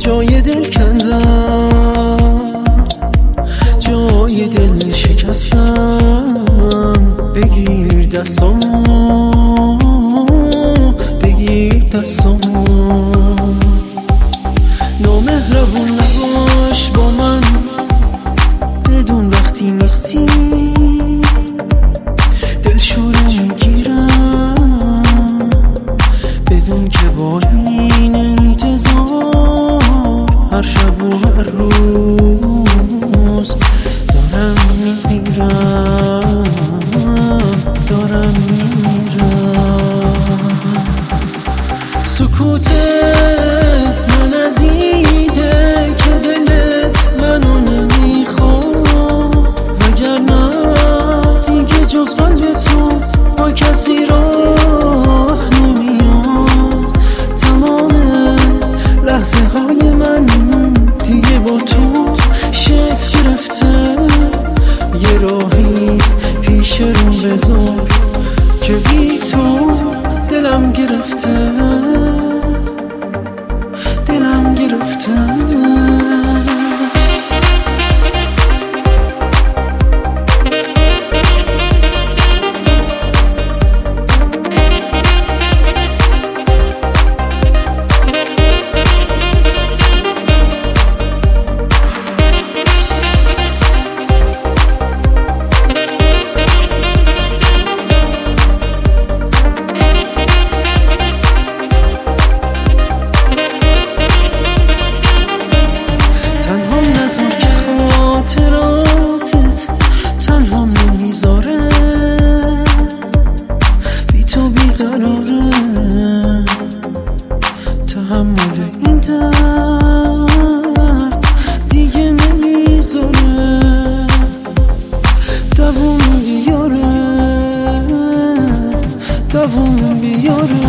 جای دل کندم، جای دل شکستم. بگیر دستامو، بگیر دستامو. نامهربون نباش با من بدون وقتی نیستی، دلشوره میگیرم بدون که با این انتظار هر شب و هر روز دارم میمیرم، دارم میمیرم. سکوت من از اینه که دلت منو نمیخواد، وگرنه دیگه جز قلب تو با کسی راه نمیاد. تمام لحظه های من دیگه با تو شکل گرفته. یه راهی پیش رو بذار که بی تو دلم گرفته، دلم گرفته. تحمل این درد دیگه نمیذاره، دووم بیاره، دووم بیاره.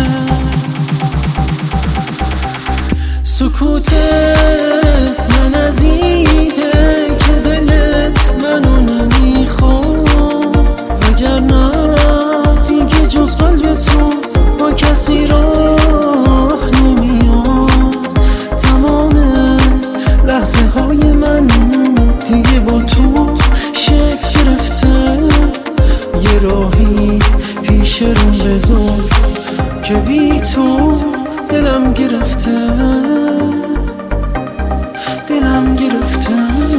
سکوت من از اینه که دلت منو نمیخواد، وگرنه دیگه جز قلب تو با کسی راه نمیاد. تمام لحظه های من دیگه با تو شکل گرفته. یه راهی پیش رو بذار که بی تو دلم گرفته، دلم گرفته.